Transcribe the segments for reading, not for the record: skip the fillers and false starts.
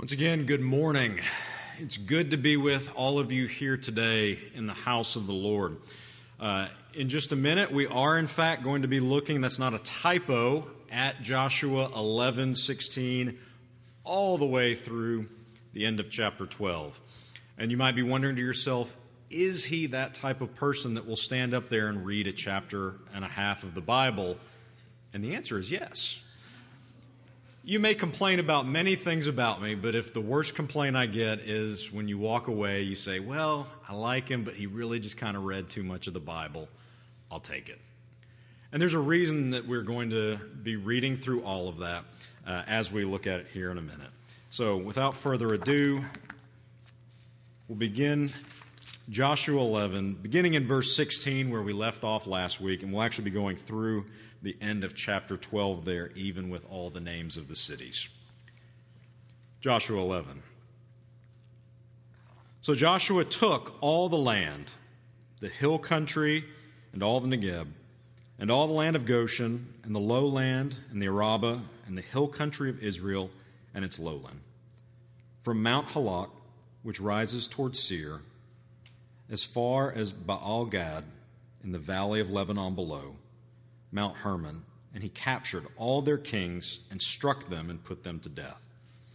Once again, good morning. It's good to be with all of you here today in the house of the Lord. In just a minute, we are in fact going to be looking, that's not a typo, at Joshua 11:16 all the way through the end of chapter 12. And you might be wondering to yourself, is he that type of person that will stand up there and read a chapter and a half of the Bible? And the answer is yes. You may complain about many things about me, but if the worst complaint I get is when you walk away, you say, well, I like him, but he really just kind of read too much of the Bible, I'll take it. And there's a reason that we're going to be reading through all of that as we look at it here in a minute. So without further ado, we'll begin Joshua 11, beginning in verse 16 where we left off last week, and we'll actually be going through the end of chapter 12 there, even with all the names of the cities. Joshua 11. So Joshua took all the land, the hill country and all the Negeb, and all the land of Goshen, and the lowland, and the Arabah, and the hill country of Israel, and its lowland, from Mount Halak, which rises toward Seir, as far as Baal-Gad, in the valley of Lebanon below, Mount Hermon, and he captured all their kings and struck them and put them to death.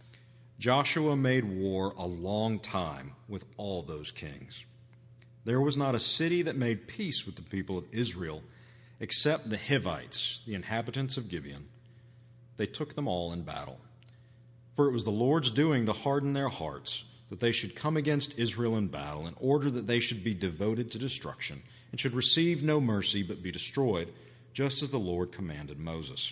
Joshua made war a long time with all those kings. There was not a city that made peace with the people of Israel except the Hivites, the inhabitants of Gibeon. They took them all in battle. For it was the Lord's doing to harden their hearts, that they should come against Israel in battle, in order that they should be devoted to destruction, and should receive no mercy but be destroyed, just as the Lord commanded Moses.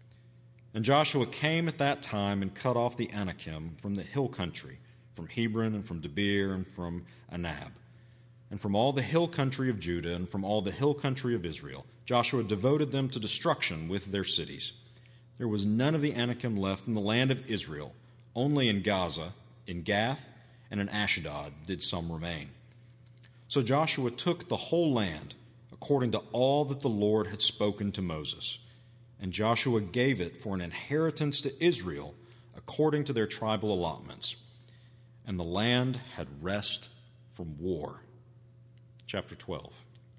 And Joshua came at that time and cut off the Anakim from the hill country, from Hebron and from Debir and from Anab, and from all the hill country of Judah and from all the hill country of Israel. Joshua devoted them to destruction with their cities. There was none of the Anakim left in the land of Israel, only in Gaza, in Gath, and in Ashdod did some remain. So Joshua took the whole land, according to all that the Lord had spoken to Moses. And Joshua gave it for an inheritance to Israel, according to their tribal allotments. And the land had rest from war. Chapter 12.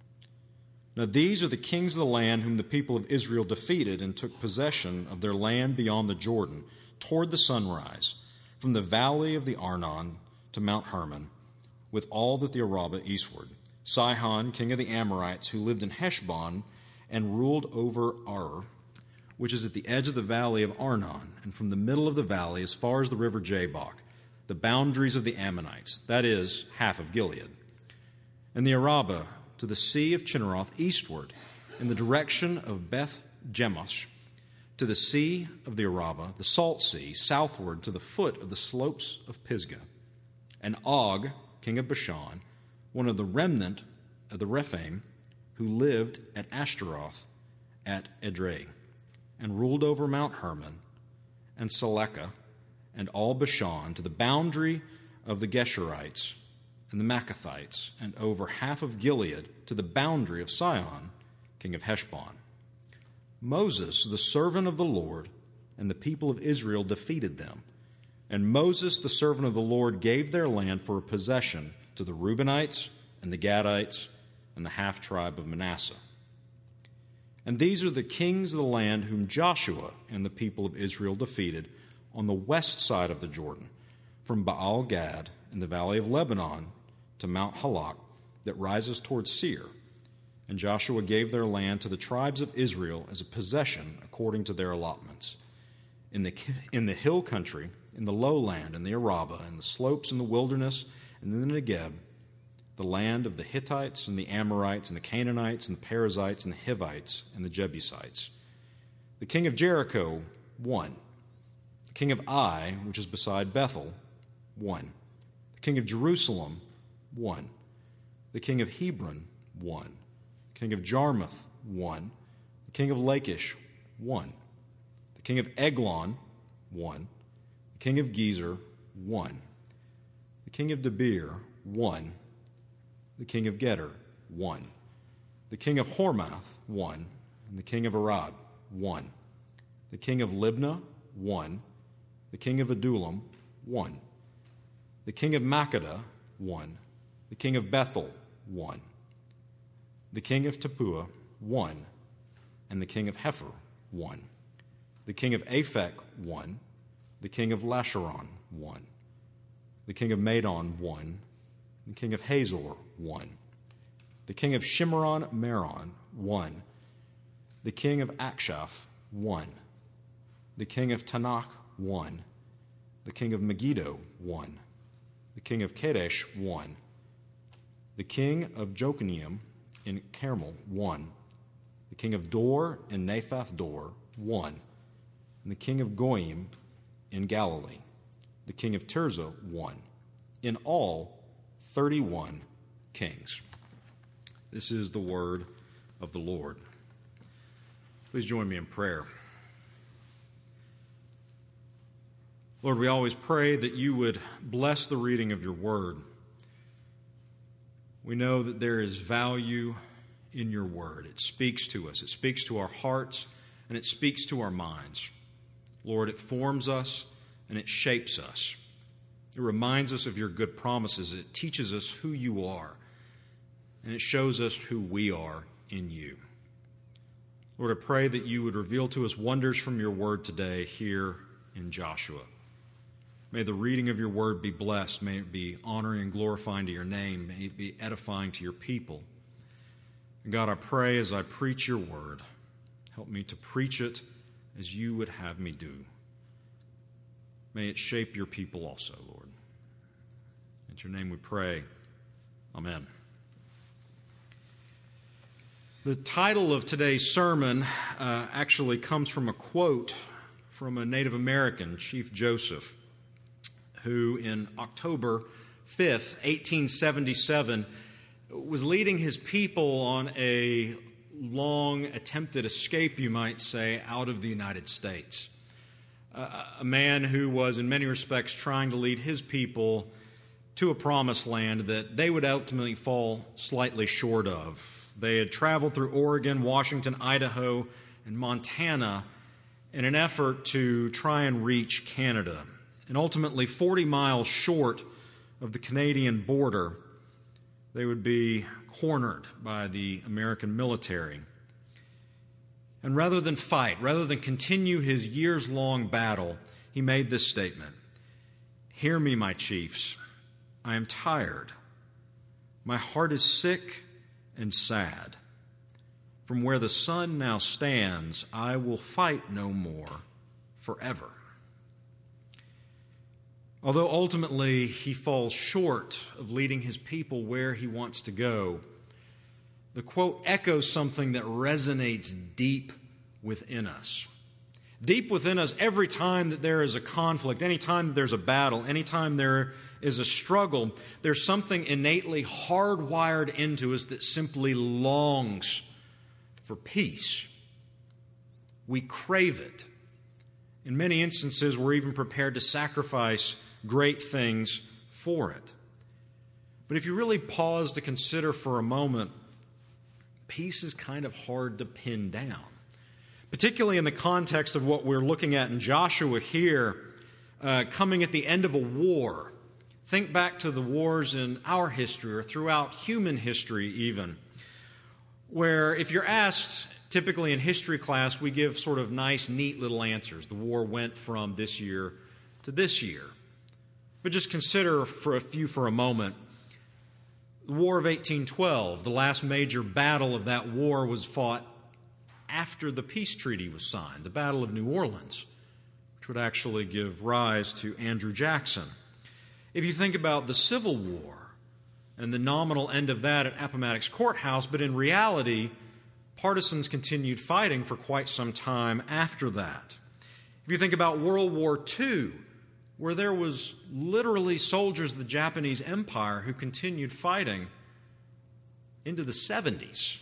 Now these are the kings of the land whom the people of Israel defeated and took possession of their land beyond the Jordan, toward the sunrise, from the valley of the Arnon to Mount Hermon, with all that the Arabah eastward. Sihon, king of the Amorites, who lived in Heshbon and ruled over Ar, which is at the edge of the valley of Arnon, and from the middle of the valley as far as the river Jabbok, the boundaries of the Ammonites, that is, half of Gilead. And the Arabah to the sea of Chinneroth eastward, in the direction of Beth Jemosh, to the sea of the Arabah, the salt sea, southward to the foot of the slopes of Pisgah. And Og, king of Bashan, one of the remnant of the Rephaim, who lived at Ashtaroth at Edrei, and ruled over Mount Hermon, and Selekah, and all Bashan, to the boundary of the Geshurites and the Maccathites, and over half of Gilead, to the boundary of Sihon, king of Heshbon. Moses, the servant of the Lord, and the people of Israel defeated them. And Moses, the servant of the Lord, gave their land for a possession to the Reubenites and the Gadites and the half-tribe of Manasseh. And these are the kings of the land whom Joshua and the people of Israel defeated on the west side of the Jordan, from Baal-Gad in the valley of Lebanon to Mount Halak that rises toward Seir. And Joshua gave their land to the tribes of Israel as a possession according to their allotments. In the hill country, in the lowland, in the Arabah, in the slopes, in the wilderness, and in the Negeb, the land of the Hittites and the Amorites and the Canaanites and the Perizzites and the Hivites and the Jebusites. The king of Jericho won. The king of Ai, which is beside Bethel, won. The king of Jerusalem won. The king of Hebron won. The king of Jarmuth won. The king of Lachish won. The king of Eglon won. The king of Gezer won. The king of Debir won. The king of Geder won. The king of Hormath won. And the king of Arad won. The king of Libnah won. The king of Adullam 1. The king of Makkedah, 1. The king of Bethel, 1. The king of Tappuah, 1. And the king of Hepher, 1. The king of Aphek, 1. The king of Lasharon, 1. The king of Madon, 1. The king of Hazor, 1. The king of Shimron Meron, 1. The king of Akshaph, 1. The king of Tanakh, 1. The king of Megiddo, 1. The king of Kadesh, 1. The king of Jokineam in Carmel, 1. The king of Dor in Naphath Dor, 1. And the king of Goyim in Galilee. The king of Tirzah, 1. In all, 31 kings. This is the word of the Lord. Please join me in prayer. Lord, we always pray that you would bless the reading of your word. We know that there is value in your word. It speaks to us. It speaks to our hearts, and it speaks to our minds. Lord, it forms us, and it shapes us. It reminds us of your good promises. It teaches us who you are, and it shows us who we are in you. Lord, I pray that you would reveal to us wonders from your word today here in Joshua. May the reading of your word be blessed. May it be honoring and glorifying to your name. May it be edifying to your people. And God, I pray as I preach your word, help me to preach it as you would have me do. May it shape your people also, Lord. In your name we pray. Amen. The title of today's sermon actually comes from a quote from a Native American, Chief Joseph, who in October 5th, 1877, was leading his people on a long attempted escape, you might say, out of the United States. A man who was in many respects trying to lead his people to a promised land that they would ultimately fall slightly short of. They had traveled through Oregon, Washington, Idaho, and Montana in an effort to try and reach Canada. And ultimately, 40 miles short of the Canadian border, they would be cornered by the American military. And rather than fight, rather than continue his years-long battle, he made this statement: "Hear me, my chiefs. I am tired. My heart is sick and sad. From where the sun now stands, I will fight no more forever." Although ultimately he falls short of leading his people where he wants to go, the quote echoes something that resonates deep within us. Deep within us, every time that there is a conflict, any time that there's a battle, any time there is a struggle, there's something innately hardwired into us that simply longs for peace. We crave it. In many instances, we're even prepared to sacrifice great things for it. But if you really pause to consider for a moment, peace is kind of hard to pin down, particularly in the context of what we're looking at in Joshua here, coming at the end of a war. Think back to the wars in our history or throughout human history even, where if you're asked, typically in history class, we give sort of nice, neat little answers. The war went from this year to this year. But just consider for a moment, the War of 1812, the last major battle of that war was fought after the peace treaty was signed, the Battle of New Orleans, which would actually give rise to Andrew Jackson. If you think about the Civil War and the nominal end of that at Appomattox Courthouse, but in reality, partisans continued fighting for quite some time after that. If you think about World War II, where there was literally soldiers of the Japanese Empire who continued fighting into the 70s.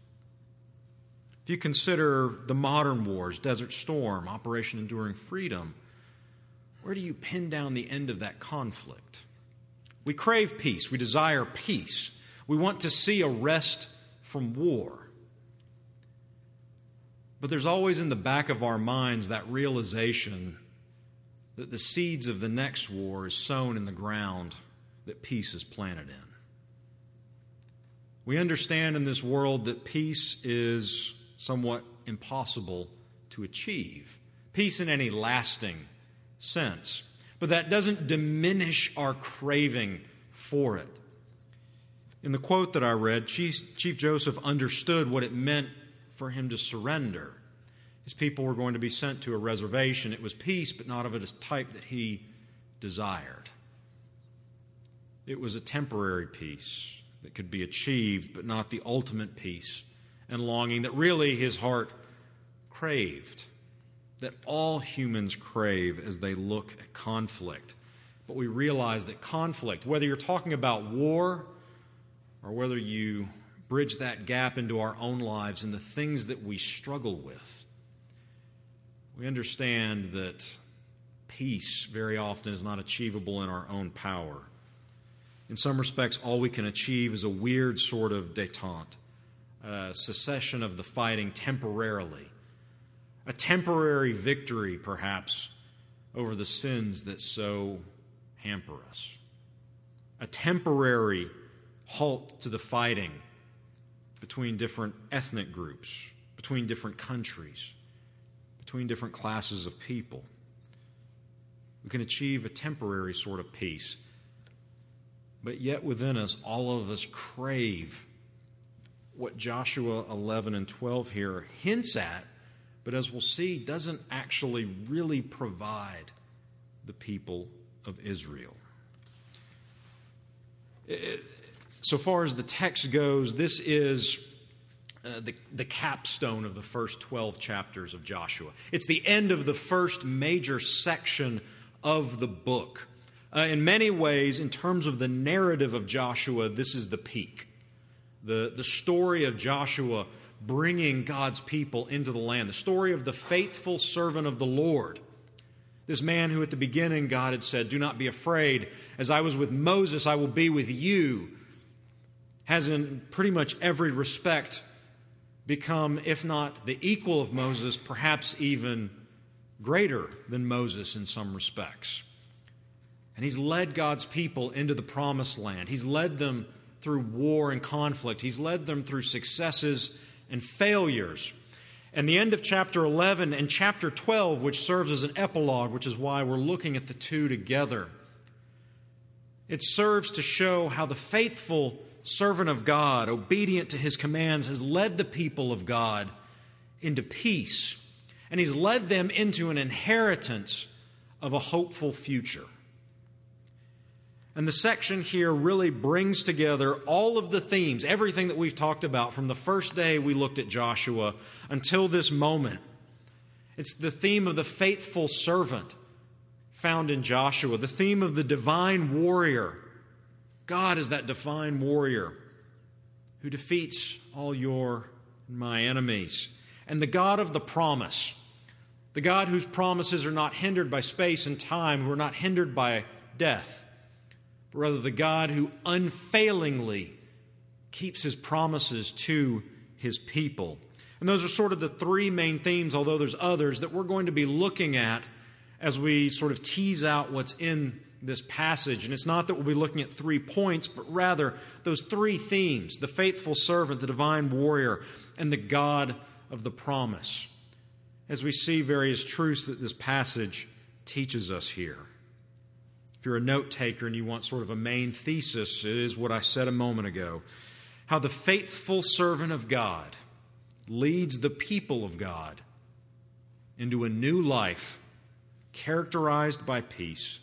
If you consider the modern wars, Desert Storm, Operation Enduring Freedom, where do you pin down the end of that conflict? We crave peace. We desire peace. We want to see a rest from war. But there's always in the back of our minds that realization that the seeds of the next war is sown in the ground that peace is planted in. We understand in this world that peace is somewhat impossible to achieve. Peace in any lasting sense. But that doesn't diminish our craving for it. In the quote that I read, Chief Joseph understood what it meant for him to surrender. His people were going to be sent to a reservation. It was peace, but not of a type that he desired. It was a temporary peace that could be achieved, but not the ultimate peace and longing that really his heart craved, that all humans crave as they look at conflict. But we realize that conflict, whether you're talking about war or whether you bridge that gap into our own lives and the things that we struggle with, we understand that peace very often is not achievable in our own power. In some respects, all we can achieve is a weird sort of détente, a cessation of the fighting temporarily, a temporary victory, perhaps, over the sins that so hamper us, a temporary halt to the fighting between different ethnic groups, between different countries, between different classes of people. We can achieve a temporary sort of peace, but yet within us, all of us crave what Joshua 11 and 12 here hints at, but as we'll see, doesn't actually really provide the people of Israel. So far as the text goes, this is the capstone of the first 12 chapters of Joshua. It's the end of the first major section of the book. In many ways, in terms of the narrative of Joshua, this is the peak. The story of Joshua bringing God's people into the land. The story of the faithful servant of the Lord. This man who at the beginning God had said, "Do not be afraid. As I was with Moses, I will be with you," has in pretty much every respect become, if not the equal of Moses, perhaps even greater than Moses in some respects. And he's led God's people into the promised land. He's led them through war and conflict. He's led them through successes and failures. And the end of chapter 11 and chapter 12, which serves as an epilogue, which is why we're looking at the two together, it serves to show how the faithful servant of God, obedient to his commands, has led the people of God into peace. And he's led them into an inheritance of a hopeful future. And the section here really brings together all of the themes, everything that we've talked about from the first day we looked at Joshua until this moment. It's the theme of the faithful servant found in Joshua, the theme of the divine warrior. God is that divine warrior who defeats all your and my enemies. And the God of the promise, the God whose promises are not hindered by space and time, who are not hindered by death, but rather the God who unfailingly keeps his promises to his people. And those are sort of the three main themes, although there's others, that we're going to be looking at as we sort of tease out what's in this passage. And it's not that we'll be looking at 3 points, but rather those three themes: the faithful servant, the divine warrior, and the God of the promise, as we see various truths that this passage teaches us here. If you're a note taker and you want sort of a main thesis, it is what I said a moment ago: how the faithful servant of God leads the people of God into a new life characterized by peace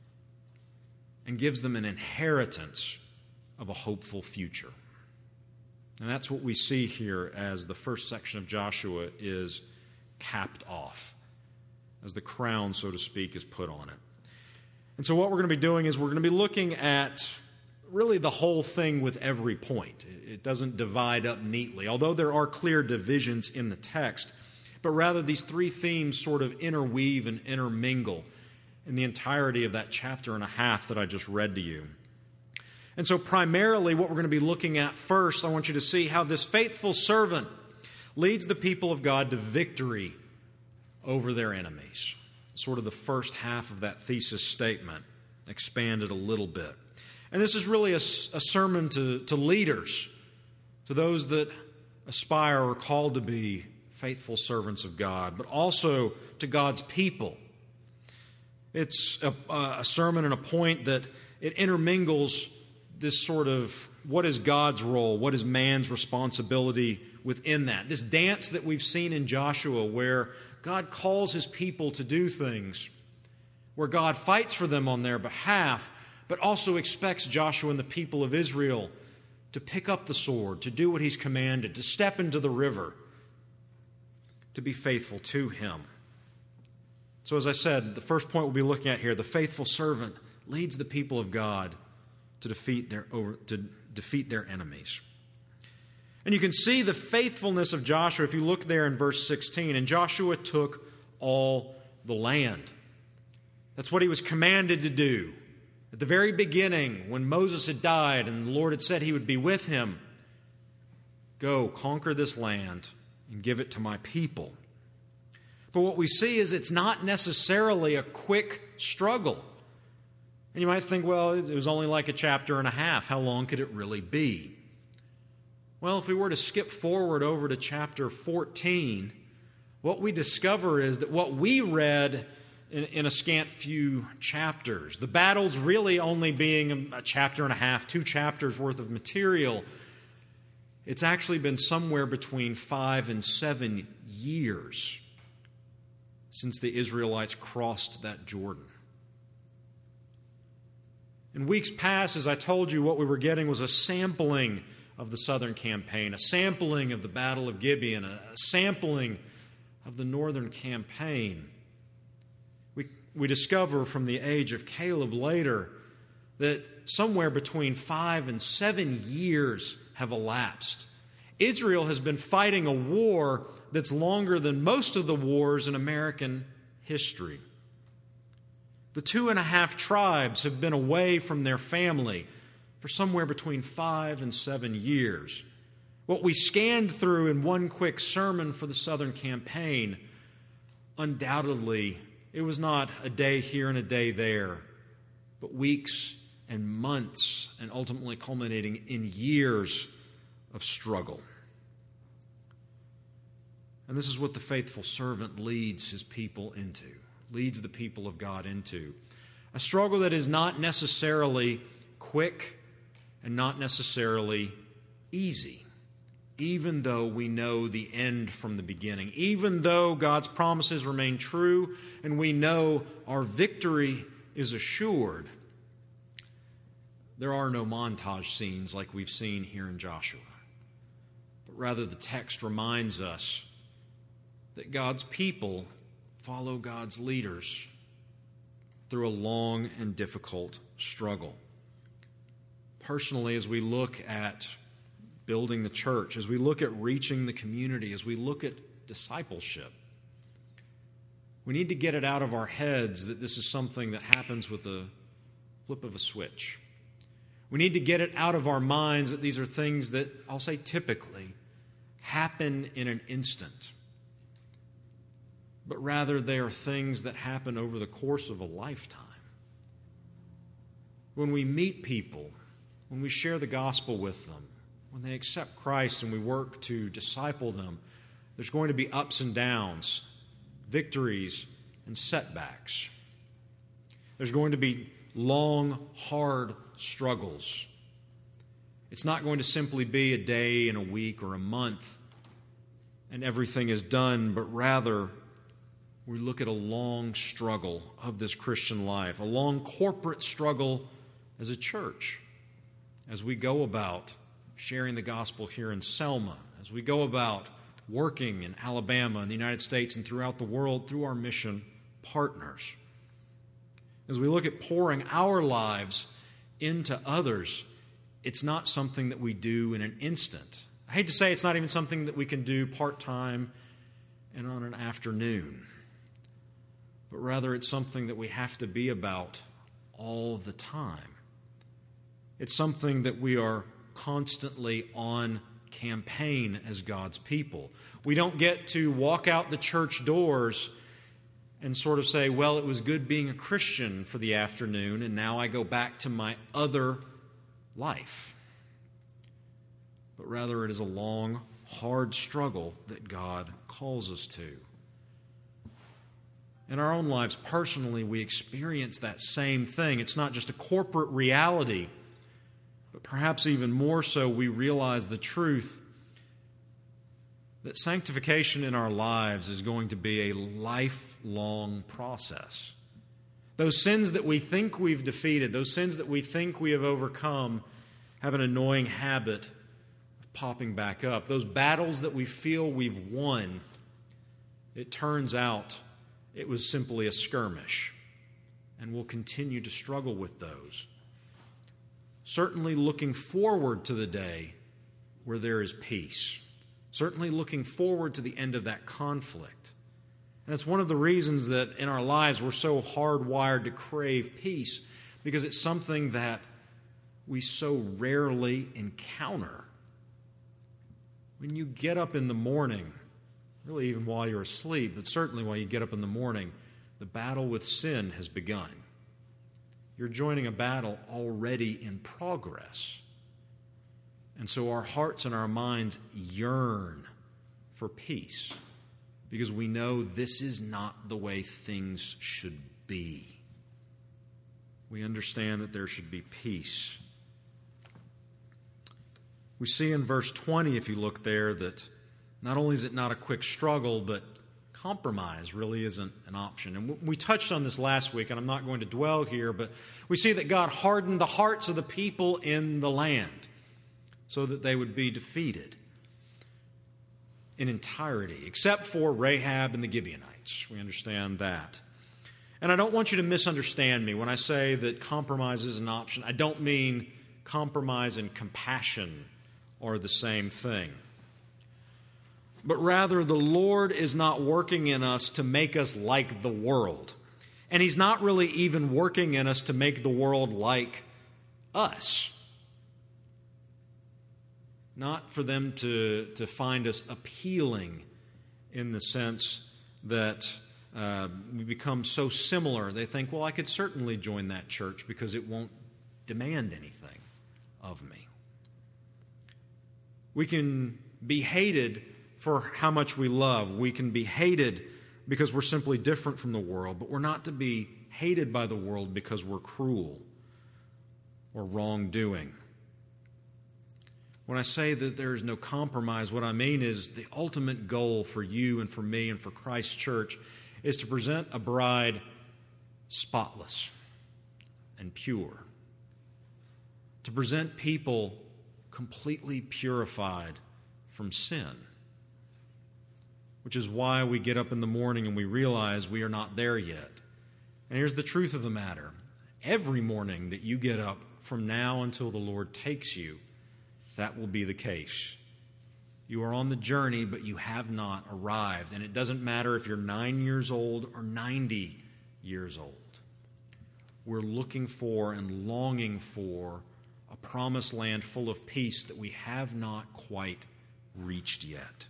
and gives them an inheritance of a hopeful future. And that's what we see here as the first section of Joshua is capped off, as the crown, so to speak, is put on it. And so what we're going to be doing is we're going to be looking at really the whole thing with every point. It doesn't divide up neatly, although there are clear divisions in the text, but rather these three themes sort of interweave and intermingle in the entirety of that chapter and a half that I just read to you. And so primarily what we're going to be looking at first, I want you to see how this faithful servant leads the people of God to victory over their enemies. sort of the first half of that thesis statement, expanded a little bit. And this is really a sermon to leaders, to those that aspire or called to be faithful servants of God, but also to God's people. It's a sermon and a point that it intermingles this sort of what is God's role, what is man's responsibility within that. This dance that we've seen in Joshua where God calls His people to do things, where God fights for them on their behalf, but also expects Joshua and the people of Israel to pick up the sword, to do what He's commanded, to step into the river, to be faithful to Him. So as I said, the first point we'll be looking at here, the faithful servant leads the people of God to defeat their enemies. And you can see the faithfulness of Joshua if you look there in verse 16. And Joshua took all the land. That's what he was commanded to do. At the very beginning, when Moses had died and the Lord had said He would be with him, go, conquer this land and give it to my people. But what we see is it's not necessarily a quick struggle. And you might think, well, it was only like a chapter and a half. How long could it really be? Well, if we were to skip forward over to chapter 14, what we discover is that what we read in a scant few chapters, the battles really only being a chapter and a half, 2 chapters worth of material, it's actually been somewhere between 5 and 7 years since the Israelites crossed that Jordan. In weeks past, as I told you, what we were getting was a sampling of the southern campaign, a sampling of the Battle of Gibeon, a sampling of the northern campaign. We discover from the age of Caleb later that somewhere between 5 and 7 years have elapsed. Israel has been fighting a war that's longer than most of the wars in American history. The 2.5 tribes have been away from their family for somewhere between 5 and 7 years. What we scanned through in one quick sermon for the Southern Campaign, undoubtedly, it was not a day here and a day there, but weeks and months, and ultimately culminating in years of struggle. And this is what the faithful servant leads his people into, leads the people of God into. A struggle that is not necessarily quick and not necessarily easy, even though we know the end from the beginning, even though God's promises remain true and we know our victory is assured. There are no montage scenes like we've seen here in Joshua, but rather the text reminds us that God's people follow God's leaders through a long and difficult struggle. Personally, as we look at building the church, as we look at reaching the community, as we look at discipleship, we need to get it out of our heads that this is something that happens with the flip of a switch. We need to get it out of our minds that these are things that, I'll say typically, happen in an instant. But rather they are things that happen over the course of a lifetime. When we meet people, when we share the gospel with them, when they accept Christ and we work to disciple them, there's going to be ups and downs, victories and setbacks. There's going to be long, hard struggles. It's not going to simply be a day and a week or a month and everything is done, but rather we look at a long struggle of this Christian life, a long corporate struggle as a church, as we go about sharing the gospel here in Selma, as we go about working in Alabama and the United States and throughout the world through our mission partners. As we look at pouring our lives into others, it's not something that we do in an instant. I hate to say it's not even something that we can do part-time and on an afternoon, but rather it's something that we have to be about all the time. It's something that we are constantly on campaign as God's people. We don't get to walk out the church doors and sort of say, well, it was good being a Christian for the afternoon, and now I go back to my other life. But rather, it is a long, hard struggle that God calls us to. In our own lives, personally, we experience that same thing. It's not just a corporate reality, but perhaps even more so, we realize the truth that sanctification in our lives is going to be a lifelong process. Those sins that we think we've defeated, those sins that we think we have overcome, have an annoying habit of popping back up. Those battles that we feel we've won, it turns out it was simply a skirmish, and we'll continue to struggle with those. Certainly looking forward to the day where there is peace. Certainly looking forward to the end of that conflict. And that's one of the reasons that in our lives we're so hardwired to crave peace, because it's something that we so rarely encounter. When you get up in the morning, really even while you're asleep, but certainly while you get up in the morning, the battle with sin has begun. You're joining a battle already in progress. And so our hearts and our minds yearn for peace because we know this is not the way things should be. We understand that there should be peace. We see in verse 20, if you look there, that not only is it not a quick struggle, but compromise really isn't an option. And we touched on this last week, and I'm not going to dwell here, but we see that God hardened the hearts of the people in the land so that they would be defeated in entirety, except for Rahab and the Gibeonites. We understand that. And I don't want you to misunderstand me when I say that compromise is an option. I don't mean compromise and compassion are the same thing. But rather, the Lord is not working in us to make us like the world. And He's not really even working in us to make the world like us. Not for them to find us appealing in the sense that we become so similar. They think, well, I could certainly join that church because it won't demand anything of me. We can be hated for how much we love. We can be hated because we're simply different from the world, but we're not to be hated by the world because we're cruel or wrongdoing. When I say that there is no compromise, what I mean is the ultimate goal for you and for me and for Christ's church is to present a bride spotless and pure. To present people completely purified from sin. Which is why we get up in the morning and we realize we are not there yet. And here's the truth of the matter. Every morning that you get up from now until the Lord takes you, that will be the case. You are on the journey, but you have not arrived. And it doesn't matter if you're 9 years old or 90 years old. We're looking for and longing for a promised land full of peace that we have not quite reached yet.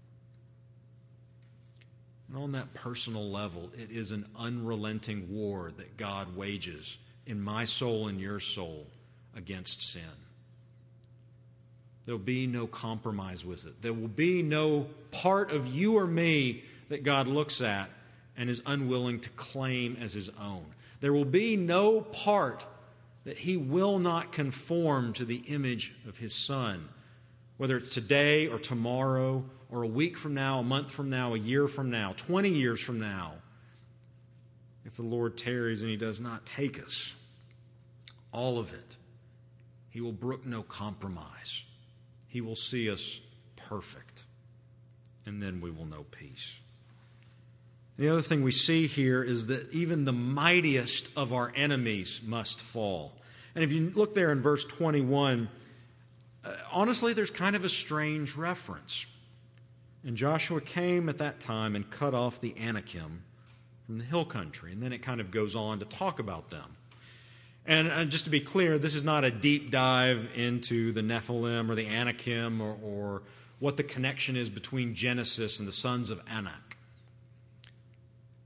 And on that personal level, it is an unrelenting war that God wages in my soul and your soul against sin. There'll be no compromise with it. There will be no part of you or me that God looks at and is unwilling to claim as His own. There will be no part that He will not conform to the image of His Son, whether it's today or tomorrow or a week from now, a month from now, a year from now, 20 years from now, if the Lord tarries and He does not take us. All of it. He will brook no compromise. He will see us perfect, and then we will know peace. The other thing we see here is that even the mightiest of our enemies must fall. And if you look there in verse 21, honestly, there's kind of a strange reference. And Joshua came at that time and cut off the Anakim from the hill country. And then it kind of goes on to talk about them. And just to be clear, this is not a deep dive into the Nephilim or the Anakim or what the connection is between Genesis and the sons of Anak.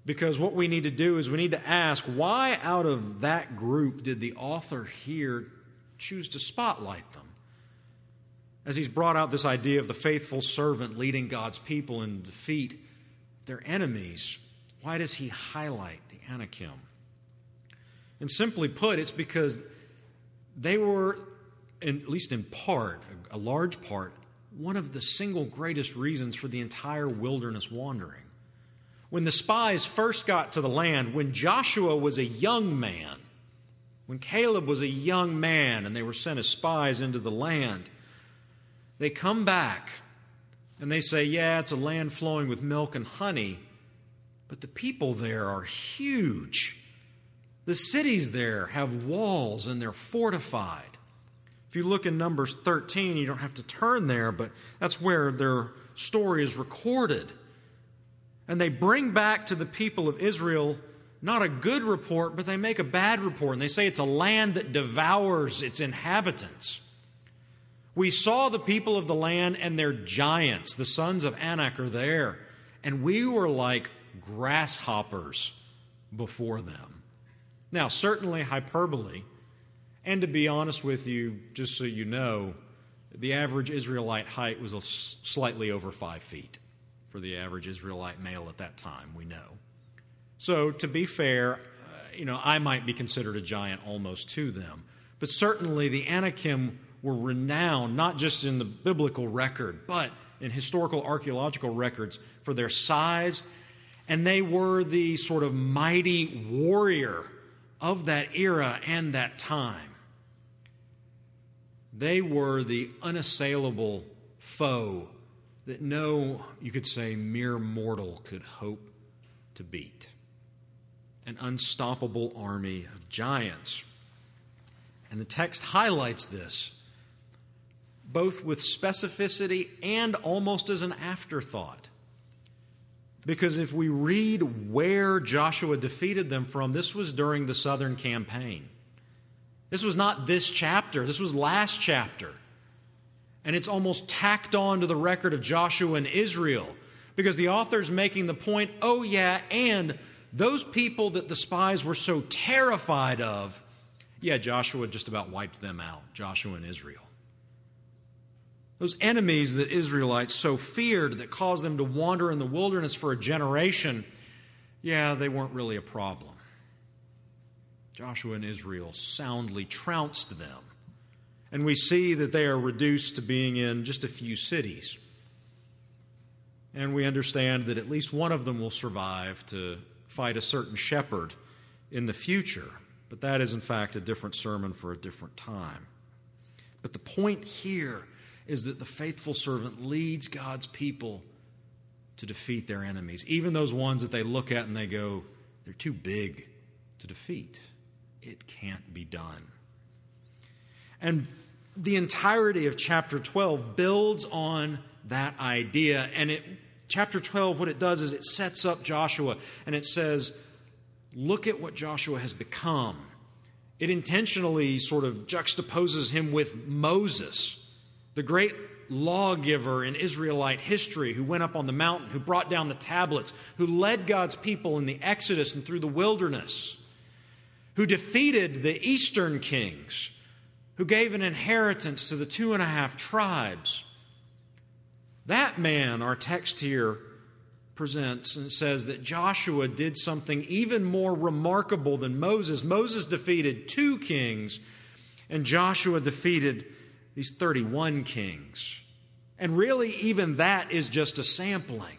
Because what we need to do is we need to ask, why out of that group did the author here choose to spotlight them? As he's brought out this idea of the faithful servant leading God's people in defeat their enemies, why does he highlight the Anakim? And simply put, it's because they were, at least in part, a large part, one of the single greatest reasons for the entire wilderness wandering. When the spies first got to the land, when Joshua was a young man, when Caleb was a young man and they were sent as spies into the land, they come back and they say, yeah, it's a land flowing with milk and honey, but the people there are huge. The cities there have walls and they're fortified. If you look in Numbers 13, you don't have to turn there, but that's where their story is recorded. And they bring back to the people of Israel not a good report, but they make a bad report. And they say it's a land that devours its inhabitants. We saw the people of the land and their giants, the sons of Anak, are there. And we were like grasshoppers before them. Now, certainly hyperbole. And to be honest with you, just so you know, the average Israelite height was slightly over 5 feet. For the average Israelite male at that time, we know. So to be fair, I might be considered a giant almost to them. But certainly the Anakim were renowned, not just in the biblical record, but in historical archaeological records for their size. And they were the sort of mighty warrior of that era and that time. They were the unassailable foe that you could say, mere mortal could hope to beat. An unstoppable army of giants. And the text highlights this, both with specificity and almost as an afterthought. Because if we read where Joshua defeated them from, this was during the southern campaign. This was not this chapter, this was last chapter. And it's almost tacked on to the record of Joshua and Israel, because the author's making the point, oh yeah, and those people that the spies were so terrified of, yeah, Joshua just about wiped them out, Joshua and Israel. Those enemies that Israelites so feared that caused them to wander in the wilderness for a generation, yeah, they weren't really a problem. Joshua and Israel soundly trounced them. And we see that they are reduced to being in just a few cities. And we understand that at least one of them will survive to fight a certain shepherd in the future. But that is, in fact, a different sermon for a different time. But the point here is that the faithful servant leads God's people to defeat their enemies, even those ones that they look at and they go, they're too big to defeat. It can't be done. And the entirety of chapter 12 builds on that idea. And chapter 12, what it does is it sets up Joshua and it says, look at what Joshua has become. It intentionally sort of juxtaposes him with Moses, the great lawgiver in Israelite history who went up on the mountain, who brought down the tablets, who led God's people in the Exodus and through the wilderness, who defeated the eastern kings, who gave an inheritance to the 2.5 tribes. That man, our text here presents and says that Joshua did something even more remarkable than Moses. Moses defeated 2 kings, and Joshua defeated these 31 kings. And really, even that is just a sampling.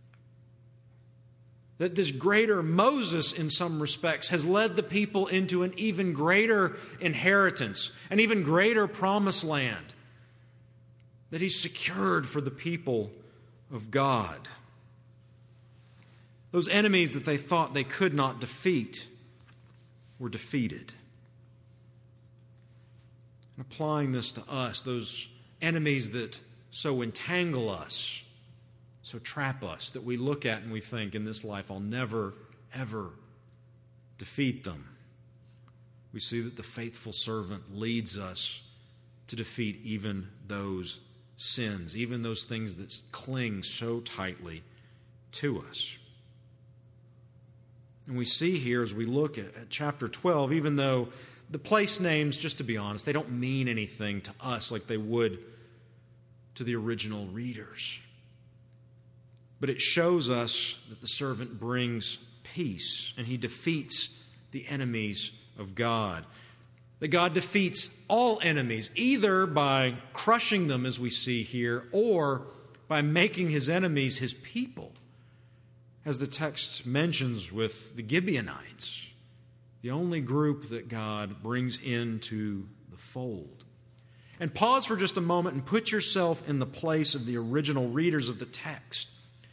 That this greater Moses, in some respects, has led the people into an even greater inheritance, an even greater promised land that he's secured for the people of God. Those enemies that they thought they could not defeat were defeated. And applying this to us, those enemies that so entangle us, so trap us, that we look at and we think, in this life I'll never, ever defeat them. We see that the faithful servant leads us to defeat even those sins, even those things that cling so tightly to us. And we see here as we look at chapter 12, even though the place names, just to be honest, they don't mean anything to us like they would to the original readers. But it shows us that the servant brings peace, and he defeats the enemies of God. That God defeats all enemies, either by crushing them, as we see here, or by making his enemies his people, as the text mentions with the Gibeonites, the only group that God brings into the fold. And pause for just a moment and put yourself in the place of the original readers of the text.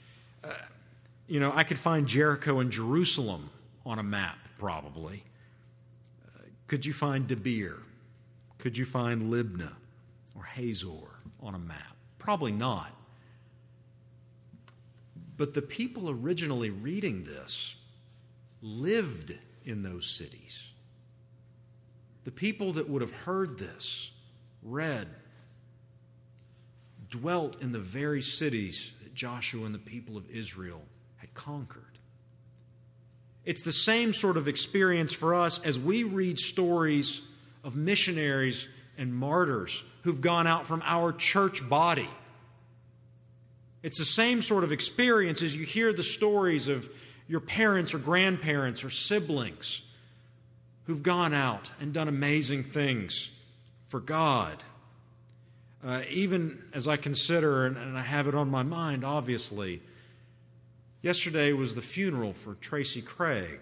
I could find Jericho and Jerusalem on a map, probably. Could you find Debir? Could you find Libnah or Hazor on a map? Probably not. But the people originally reading this lived in those cities. The people that would have heard this, read, dwelt in the very cities that Joshua and the people of Israel had conquered. It's the same sort of experience for us as we read stories of missionaries and martyrs who've gone out from our church body. It's the same sort of experience as you hear the stories of your parents or grandparents or siblings who've gone out and done amazing things for God. Even as I consider, and I have it on my mind, obviously, yesterday was the funeral for Tracy Craig.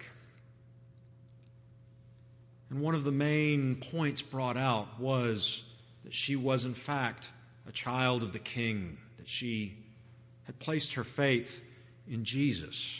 And one of the main points brought out was that she was, in fact, a child of the King, that she had placed her faith in Jesus,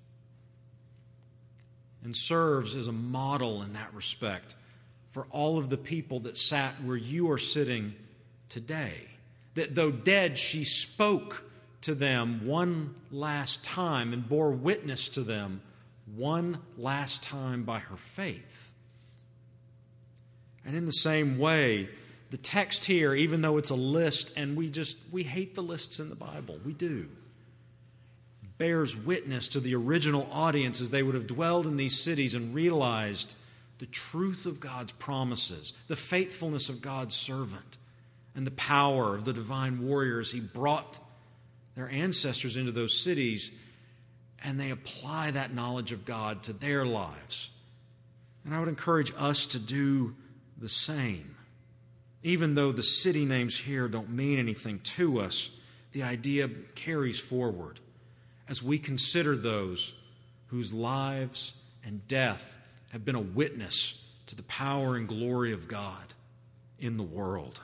and serves as a model in that respect for all of the people that sat where you are sitting today. That though dead, she spoke to them one last time and bore witness to them one last time by her faith. And in the same way, the text here, even though it's a list, and we hate the lists in the Bible, we do, bears witness to the original audience as they would have dwelled in these cities and realized the truth of God's promises, the faithfulness of God's servant, and the power of the divine warriors. He brought their ancestors into those cities, and they apply that knowledge of God to their lives. And I would encourage us to do the same. Even though the city names here don't mean anything to us, the idea carries forward as we consider those whose lives and death have been a witness to the power and glory of God in the world.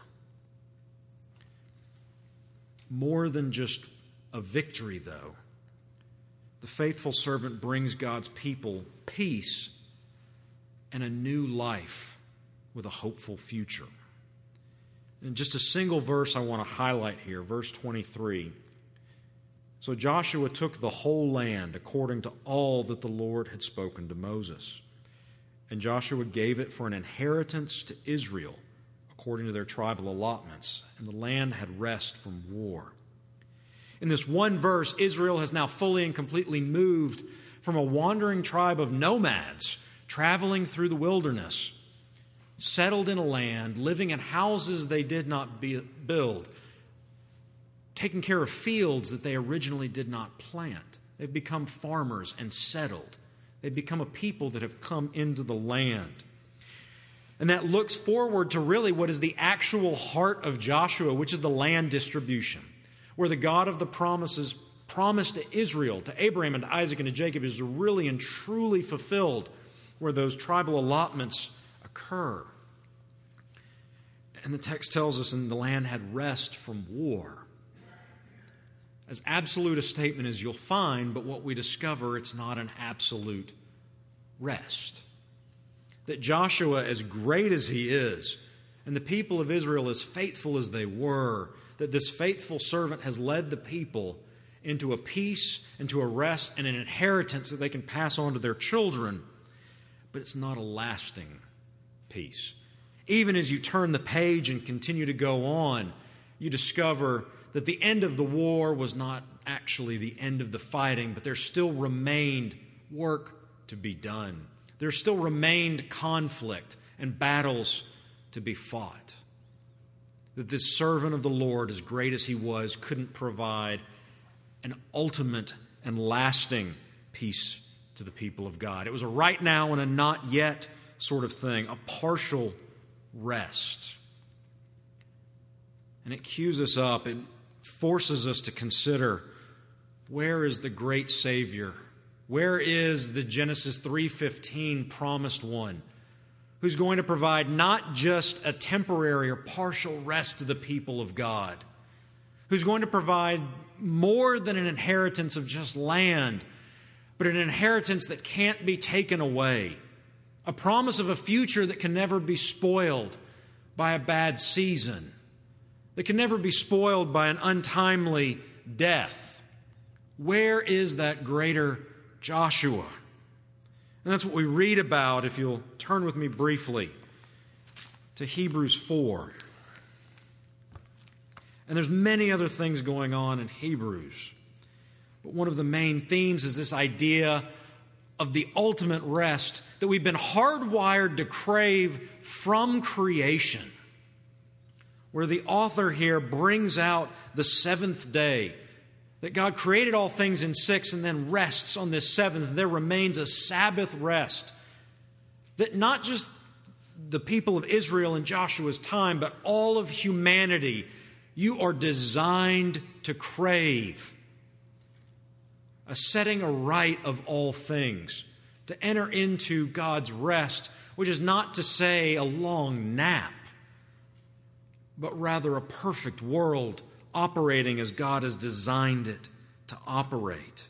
More than just a victory, though, the faithful servant brings God's people peace and a new life with a hopeful future. And just a single verse I want to highlight here, verse 23. So Joshua took the whole land according to all that the Lord had spoken to Moses. And Joshua gave it for an inheritance to Israel according to their tribal allotments, and the land had rest from war. In this one verse, Israel has now fully and completely moved from a wandering tribe of nomads traveling through the wilderness, settled in a land, living in houses they did not build, taking care of fields that they originally did not plant. They've become farmers and settled. They've become a people that have come into the land. And that looks forward to really what is the actual heart of Joshua, which is the land distribution, where the God of the promises promised to Israel, to Abraham and to Isaac and to Jacob, is really and truly fulfilled, where those tribal allotments occur. And the text tells us, and the land had rest from war. As absolute a statement as you'll find, but what we discover, it's not an absolute rest. That Joshua, as great as he is, and the people of Israel, as faithful as they were, that this faithful servant has led the people into a peace, into a rest, and an inheritance that they can pass on to their children. But it's not a lasting peace. Even as you turn the page and continue to go on, you discover that the end of the war was not actually the end of the fighting, but there still remained work to be done. There still remained conflict and battles to be fought. That this servant of the Lord, as great as he was, couldn't provide an ultimate and lasting peace to the people of God. It was a right now and a not yet sort of thing, a partial rest. And it cues us up, it forces us to consider, where is the great Savior? Where is the Genesis 3:15 promised one, who's going to provide not just a temporary or partial rest to the people of God, who's going to provide more than an inheritance of just land, but an inheritance that can't be taken away, a promise of a future that can never be spoiled by a bad season, that can never be spoiled by an untimely death. Where is that greater Joshua? And that's what we read about, if you'll turn with me briefly to Hebrews 4. And there's many other things going on in Hebrews. But one of the main themes is this idea of the ultimate rest that we've been hardwired to crave from creation, where the author here brings out the seventh day, that God created all things in 6 and then rests on this seventh. There remains a Sabbath rest that not just the people of Israel in Joshua's time, but all of humanity, you are designed to crave. A setting aright of all things, to enter into God's rest, which is not to say a long nap, but rather a perfect world operating as God has designed it to operate.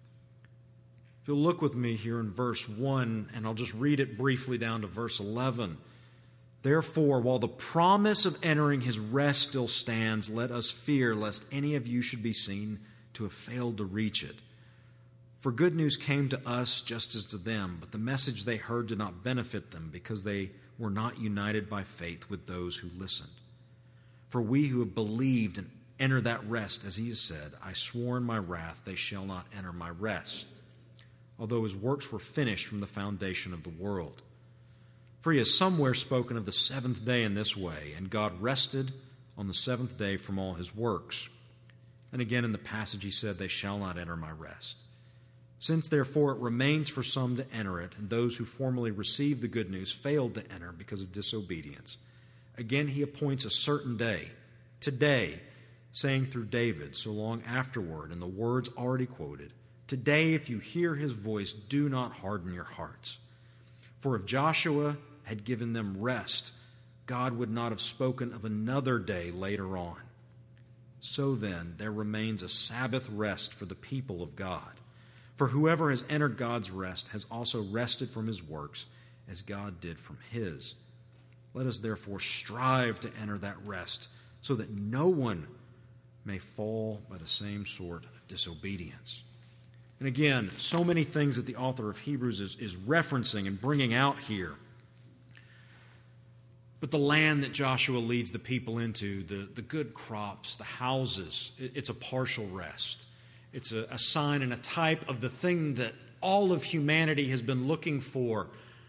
If you'll look with me here in verse 1, and I'll just read it briefly down to verse 11. Therefore, while the promise of entering his rest still stands, let us fear lest any of you should be seen to have failed to reach it. For good news came to us just as to them, but the message they heard did not benefit them because they were not united by faith with those who listened. For we who have believed and enter that rest, as he has said, I swore in my wrath, they shall not enter my rest, although his works were finished from the foundation of the world. For he has somewhere spoken of the seventh day in this way, and God rested on the seventh day from all his works. And again in the passage he said, they shall not enter my rest. Since therefore it remains for some to enter it, and those who formerly received the good news failed to enter because of disobedience, again he appoints a certain day, today, saying through David so long afterward, in the words already quoted, today if you hear his voice, do not harden your hearts. For if Joshua had given them rest, God would not have spoken of another day later on. So then, there remains a Sabbath rest for the people of God. For whoever has entered God's rest has also rested from his works, as God did from his. Let us therefore strive to enter that rest, so that no one may fall by the same sort of disobedience. And again, so many things that the author of Hebrews is referencing and bringing out here. But the land that Joshua leads the people into, the good crops, the houses, it's a partial rest. It's a sign and a type of the thing that all of humanity has been looking for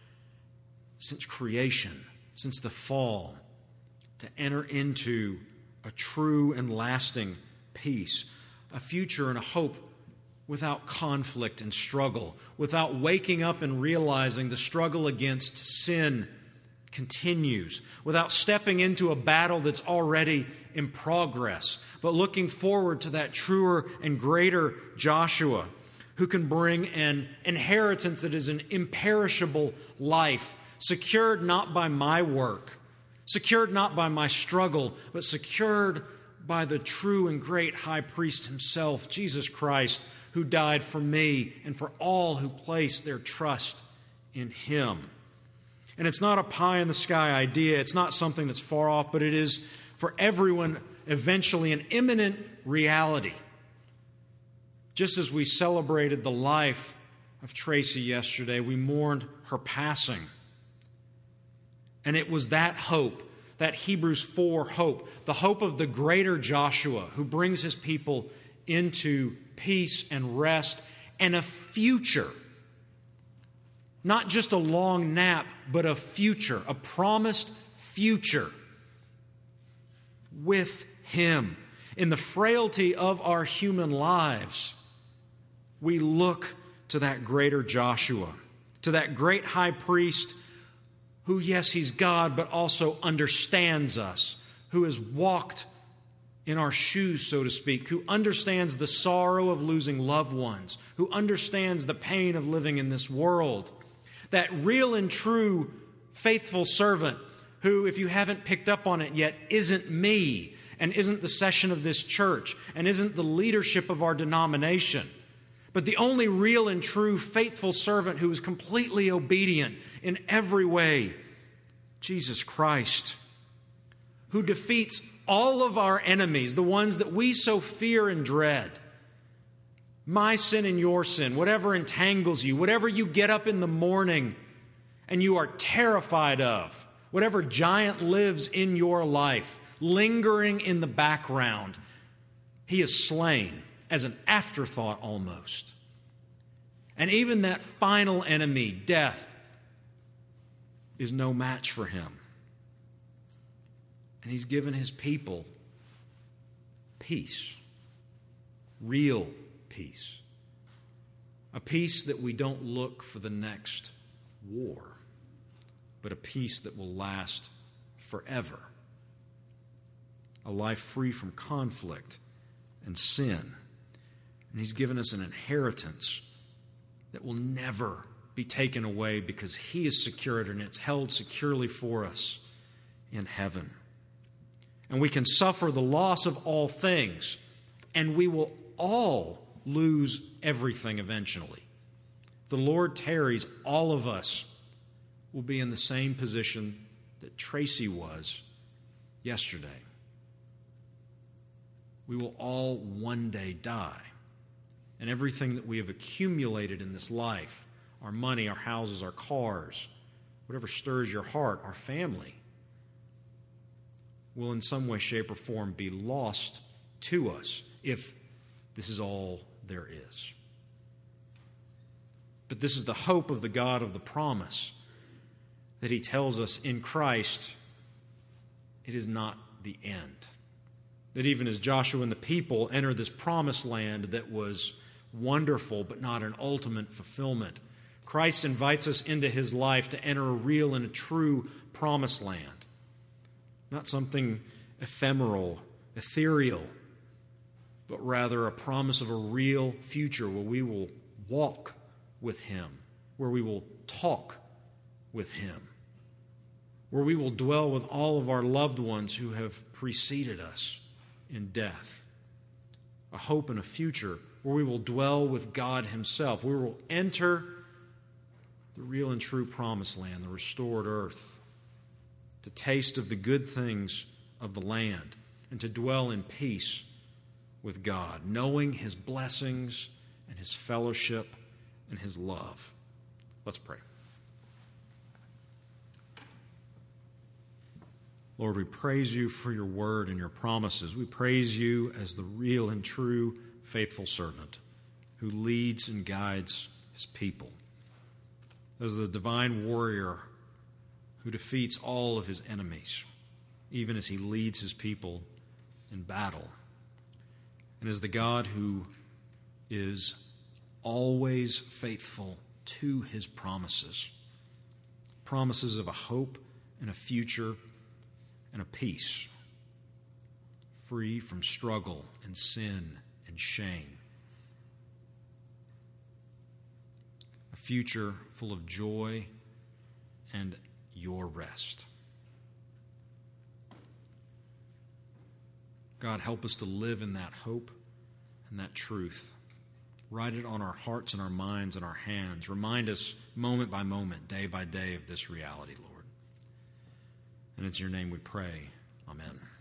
since creation, since the fall, to enter into a true and lasting peace, a future and a hope without conflict and struggle, without waking up and realizing the struggle against sin continues, without stepping into a battle that's already in progress, but looking forward to that truer and greater Joshua who can bring an inheritance that is an imperishable life, secured not by my work, secured not by my struggle, but secured by the true and great high priest himself, Jesus Christ, who died for me and for all who place their trust in him. And it's not a pie-in-the-sky idea. It's not something that's far off, but it is for everyone eventually an imminent reality. Just as we celebrated the life of Tracy yesterday, we mourned her passing. And it was that hope, that Hebrews 4 hope, the hope of the greater Joshua who brings his people into peace and rest and a future Not just a long nap, but a future, a promised future with Him. In the frailty of our human lives, we look to that greater Joshua, to that great high priest who, yes, he's God, but also understands us, who has walked in our shoes, so to speak, who understands the sorrow of losing loved ones, who understands the pain of living in this world. That real and true faithful servant who, if you haven't picked up on it yet, isn't me and isn't the session of this church and isn't the leadership of our denomination, but the only real and true faithful servant who is completely obedient in every way, Jesus Christ, who defeats all of our enemies, the ones that we so fear and dread. My sin and your sin, whatever entangles you, whatever you get up in the morning and you are terrified of, whatever giant lives in your life, lingering in the background, He is slain as an afterthought almost. And even that final enemy, death, is no match for Him. And He's given His people peace, real peace. A peace that we don't look for the next war, but a peace that will last forever. A life free from conflict and sin. And He's given us an inheritance that will never be taken away because He has secured it and it's held securely for us in heaven. And we can suffer the loss of all things, and we will all lose everything eventually. If the Lord tarries, all of us will be in the same position that Tracy was yesterday. We will all one day die. And everything that we have accumulated in this life, our money, our houses, our cars, whatever stirs your heart, our family, will in some way, shape, or form be lost to us if this is all there is. But this is the hope of the God of the promise, that He tells us in Christ it is not the end. That even as Joshua and the people enter this promised land that was wonderful but not an ultimate fulfillment, Christ invites us into His life to enter a real and a true promised land. Not something ephemeral, ethereal, but rather a promise of a real future where we will walk with Him, where we will talk with Him, where we will dwell with all of our loved ones who have preceded us in death. A hope and a future where we will dwell with God Himself, where we will enter the real and true promised land, the restored earth, to taste of the good things of the land, and to dwell in peace with God, knowing His blessings and His fellowship and His love. Let's pray. Lord, we praise You for Your word and Your promises. We praise You as the real and true faithful servant who leads and guides His people, as the divine warrior who defeats all of His enemies, even as He leads His people in battle, and as the God who is always faithful to His promises, promises of a hope and a future and a peace, free from struggle and sin and shame, a future full of joy and Your rest. God, help us to live in that hope and that truth. Write it on our hearts and our minds and our hands. Remind us moment by moment, day by day of this reality, Lord. And it's in Your name we pray. Amen.